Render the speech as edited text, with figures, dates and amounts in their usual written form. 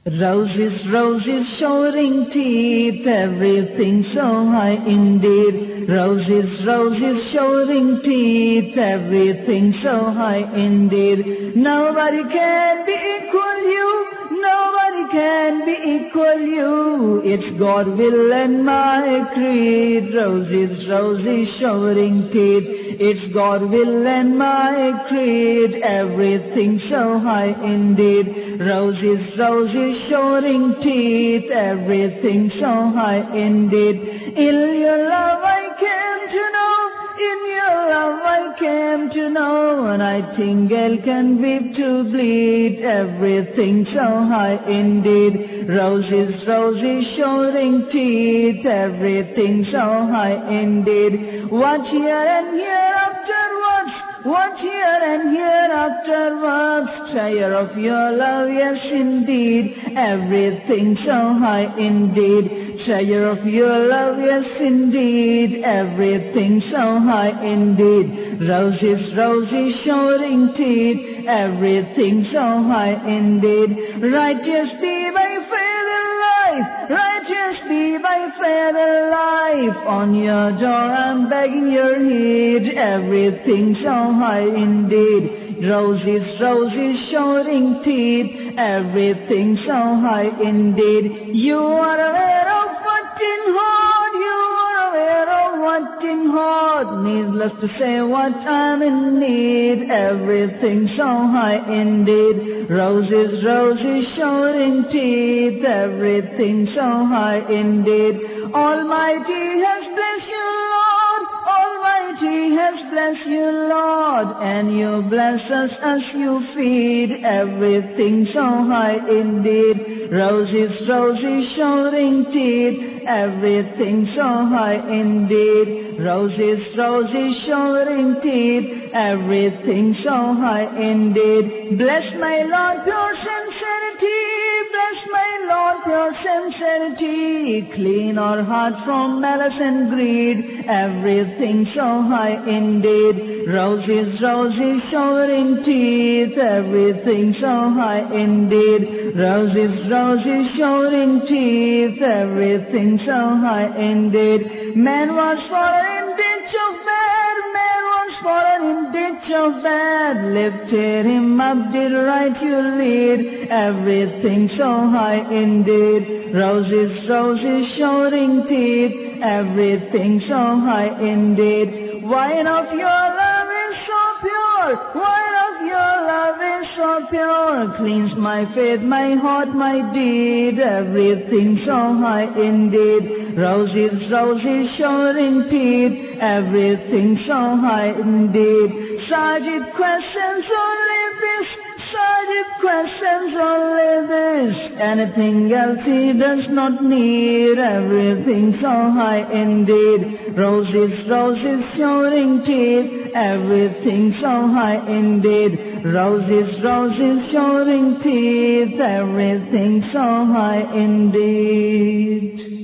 Roses, roses, showering teeth, everything so high indeed. Roses, roses, showering teeth, everything so high indeed. Nobody can be equal you, nobody can be equal you. It's God will and my creed. Roses, roses, showering teeth, it's God will and my creed. Everything so high indeed. Roses, roses, showering teeth, everything so high indeed. In your love I came to know, in your love I came to know, a nightingale can weep to bleed, everything so high indeed. Roses, roses, showering teeth, everything so high indeed. Watch here and hereafterwards, watch here and hereafterwards, tire of your love, yes indeed, everything so high indeed. Tire of your love, yes indeed, everything so high indeed. Roses, roses, showering teeth, everything so high indeed. Righteous be by faith and life, righteous be by faith and life. On your door I'm begging your heed, everything so high indeed. Roses, roses, showering teeth, everything so high indeed. You are aware of what in heart, you are aware of what in heart. Needless to say what I'm in need, everything so high indeed. Roses, roses, showering teeth, everything so high indeed. Almighty has blessed you, Lord, Almighty has blessed you, Lord, and you bless us as you feed, everything so high indeed. Roses, roses, showering teeth, everything so high indeed. Roses, roses, showering teeth, everything so high indeed. Bless my Lord, pure sincerity, bless my Lord, pure sincerity. Clean our heart from malice and greed, everything so high indeed. Roses, roses, showering teeth, everything so high indeed. Roses, roses, showering teeth, everything so high indeed. Man was fallen in ditch of bad, man was fallen in ditch of bad. Lifted him up, did right you lead, everything so high indeed. Roses, roses, showering teeth, everything so high indeed. Wine of your love is so pure, wine of your love is so pure. Cleans my faith, my heart, my deed, everything so high indeed. Roses, roses, showering teeth, everything so high indeed. Sajid questions only this, Sajid questions only this. Anything else he does not need, everything so high indeed. Roses, roses, showering teeth, everything so high indeed. Roses, roses, showering teeth, everything so high indeed.